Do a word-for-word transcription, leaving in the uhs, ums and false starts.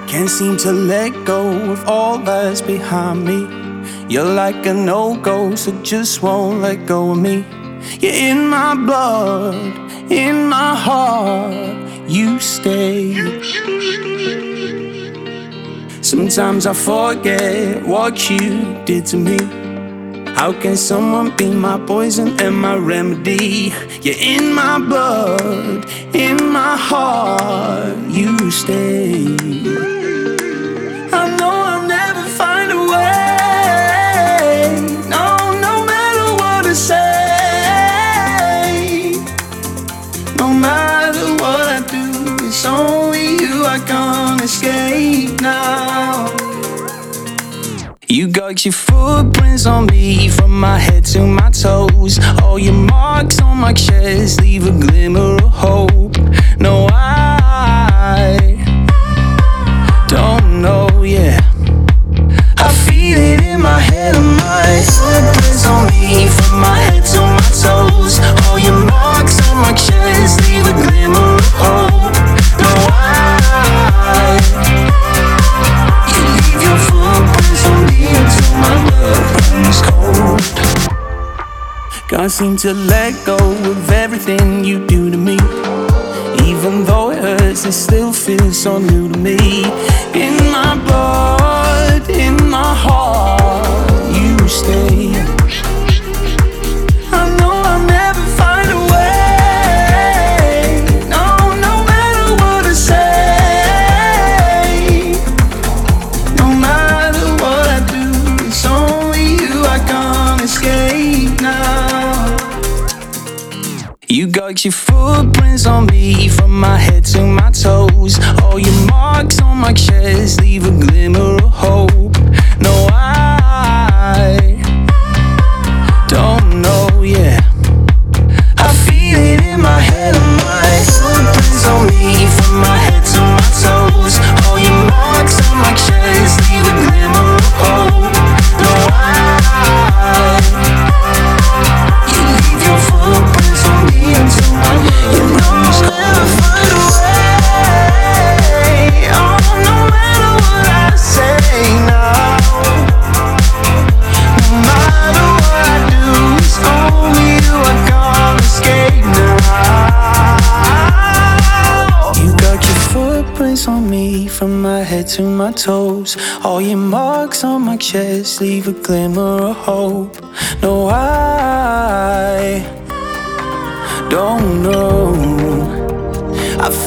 Can't seem to let go of all that's behind me. You're like a no-go, so just won't let go of me. You're in my blood, in my heart, you stay. Sometimes I forget what you did to me. How can someone be my poison and my remedy? You're in my blood, in my heart, you stay. I know I'll never find a way. No, no matter what I say, no matter what I do, it's only you I can't escape now. You got your footprints on me from my head to my toes. All your marks on my chest leave a glimmer of hope. No, I don't know, yeah. I feel it in my head and my footprints on me from my head to my toes. All your marks on my chest leave a glimmer of hope. No, I you leave your footprints on me until my blood runs cold. Can't seem to let go of everything you do to me. Even though it hurts, it still feels so new to me. In my blood, in my heart, you stay. I know I'll never find a way. No, no matter what I say, no matter what I do, it's only you I can't escape now. You got your footprints on me from my head to my toes. All your marks on my chest leave a glimmer of hope. No, I don't know, yeah. I feel it in my head and my footprints on me from my head to my toes. All your marks on my chest leave a glimmer of hope. No, I you leave your footprints on me until my you know I'll never find a way. Oh, no matter what I say now, no matter what I do, it's only you I can't escape now. You got your footprints on me from my head to my toes. All your marks on my chest leave a glimmer of hope. No, I don't know. I